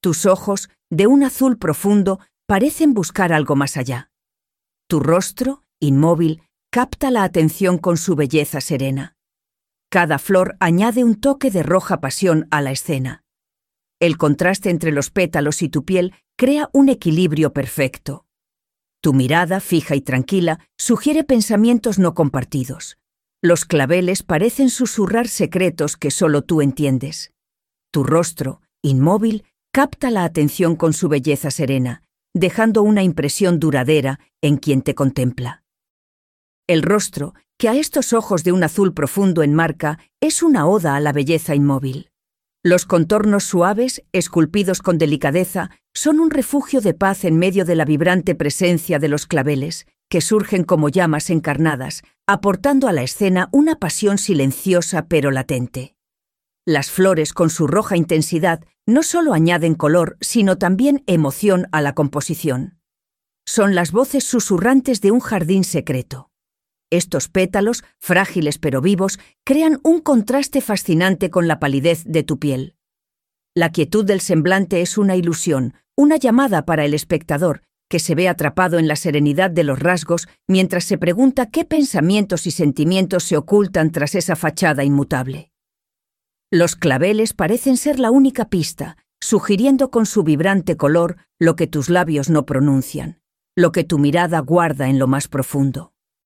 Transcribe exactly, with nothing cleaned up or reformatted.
Tus ojos, de un azul profundo, parecen buscar algo más allá. Tu rostro, inmóvil, capta la atención con su belleza serena. Cada flor añade un toque de roja pasión a la escena. El contraste entre los pétalos y tu piel crea un equilibrio perfecto. Tu mirada, fija y tranquila, sugiere pensamientos no compartidos. Los claveles parecen susurrar secretos que solo tú entiendes. Tu rostro, inmóvil, capta la atención con su belleza serena, dejando una impresión duradera en quien te contempla. El rostro, que a estos ojos de un azul profundo enmarca, es una oda a la belleza inmóvil. Los contornos suaves, esculpidos con delicadeza, son un refugio de paz en medio de la vibrante presencia de los claveles, que surgen como llamas encarnadas, aportando a la escena una pasión silenciosa pero latente. Las flores, con su roja intensidad, no solo añaden color, sino también emoción a la composición. Son las voces susurrantes de un jardín secreto. Estos pétalos, frágiles pero vivos, crean un contraste fascinante con la palidez de tu piel. La quietud del semblante es una ilusión, una llamada para el espectador, que se ve atrapado en la serenidad de los rasgos mientras se pregunta qué pensamientos y sentimientos se ocultan tras esa fachada inmutable. Los claveles parecen ser la única pista, sugiriendo con su vibrante color lo que tus labios no pronuncian, lo que tu mirada guarda en lo más profundo.